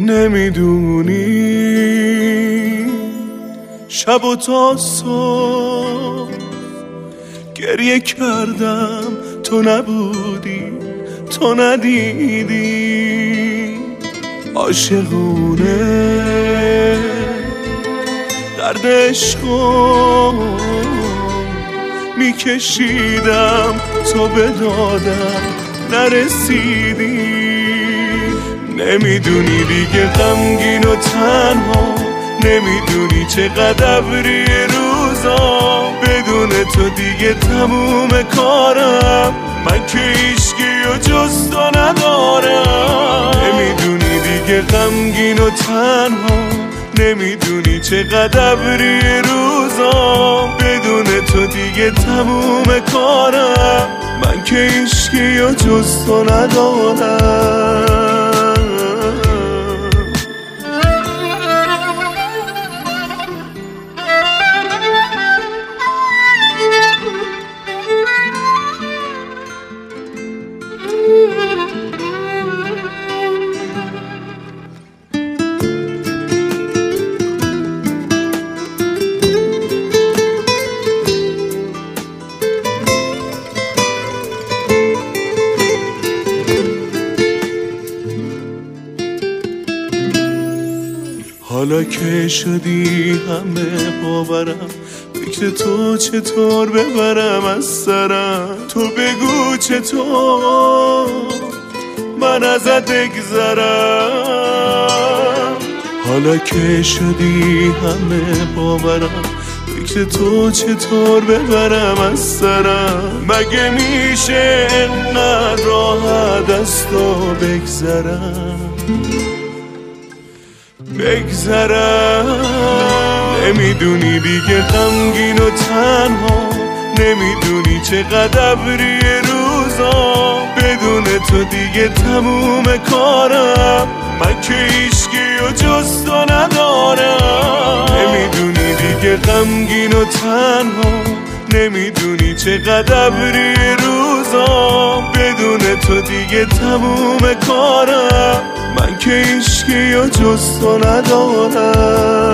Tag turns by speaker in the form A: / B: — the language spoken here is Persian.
A: نمیدونی شب و تا صبح گریه کردم، تو نبودی، تو ندیدی. عاشقونه درد عشقو میکشیدم، تو به دادم نرسیدی. نمیدونی دیگه غمگین و تنها، نمیدونی چقدر ابری روزا، بدون تو دیگه تموم کارم، من که هیچکی و جز تو ندارم. نمیدونی دیگه غمگین و تنها، نمیدونی چقدر ابری روزا، بدون تو دیگه تموم کارم، من که هیچکی و جز تو ندارم. حالا که شدی همه باورم، فکر تو چطور ببرم از سرم. تو بگو چطور من ازت بگذرم. حالا که شدی همه باورم، فکر تو چطور ببرم از سرم. مگه میشه انقدر راحت از تو بگذرم؟ نمیدونی دیگه غمگین و تنها، نمیدونی چقدر ابری روزا، بدون تو دیگه تموم کارم، من که هیچکی و جز تو ندارم. نمیدونی دیگه غمگین و تنها، نمیدونی چقدر ابری روزا، بدون تو دیگه تموم کارم، من که هیچکی و جز تو ندارم.